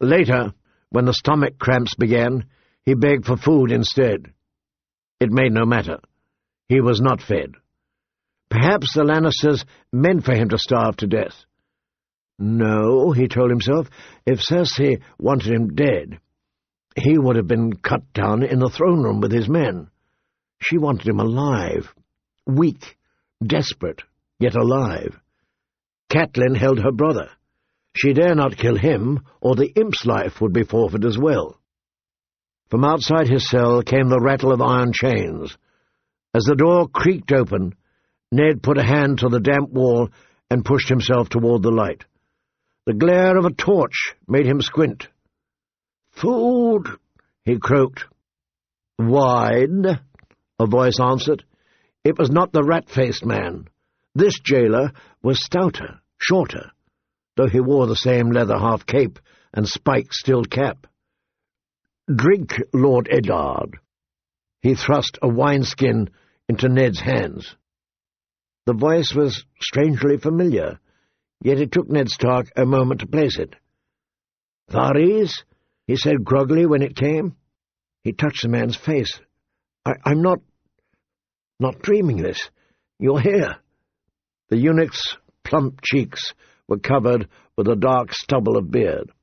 Later, when the stomach cramps began, he begged for food instead. It made no matter. He was not fed. Perhaps the Lannisters meant for him to starve to death. No, he told himself, if Cersei wanted him dead, he would have been cut down in the throne room with his men. She wanted him alive, weak, desperate, yet alive. Catelyn held her brother. She dare not kill him, or the imp's life would be forfeit as well. From outside his cell came the rattle of iron chains. As the door creaked open, Ned put a hand to the damp wall and pushed himself toward the light. The glare of a torch made him squint. "Food," he croaked. "Wine," a voice answered. It was not the rat-faced man. This jailer was stouter, shorter, though he wore the same leather half-cape and spike-stilled cap. "Drink, Lord Eddard." He thrust a wineskin into Ned's hands. The voice was strangely familiar, yet it took Ned Stark a moment to place it. "Varys," he said groggily when it came. He touched the man's face. I'm not dreaming this. You're here." The eunuch's plump cheeks were covered with a dark stubble of beard.